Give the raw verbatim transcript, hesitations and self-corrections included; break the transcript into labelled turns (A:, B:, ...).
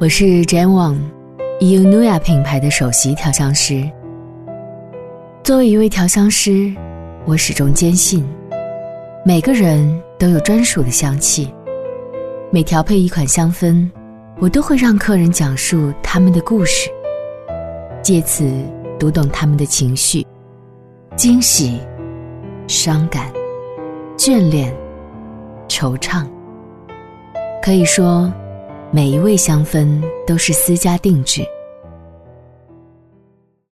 A: 我是 Jane Wang，E U Nuya 品牌的首席调香师。作为一位调香师，我始终坚信，每个人都有专属的香气。每调配一款香氛，我都会让客人讲述他们的故事，借此读懂他们的情绪，惊喜、伤感、眷恋、惆怅。可以说，每一位香氛都是私家定制。